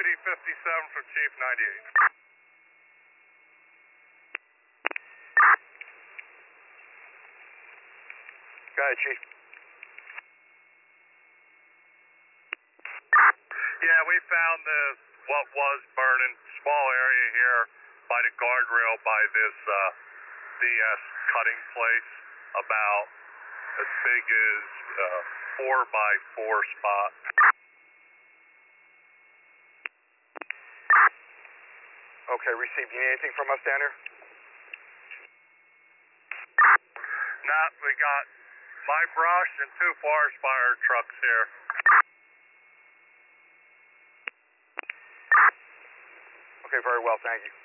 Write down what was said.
Deputy 57 from Chief 98. Go ahead, Chief. Yeah, we found what was burning, small area here by the guardrail by this DS cutting place, about as big as 4x4 spot. Okay, received. You need anything from us down here? Nah, we got my brush and 2 forest fire trucks here. Okay, very well, thank you.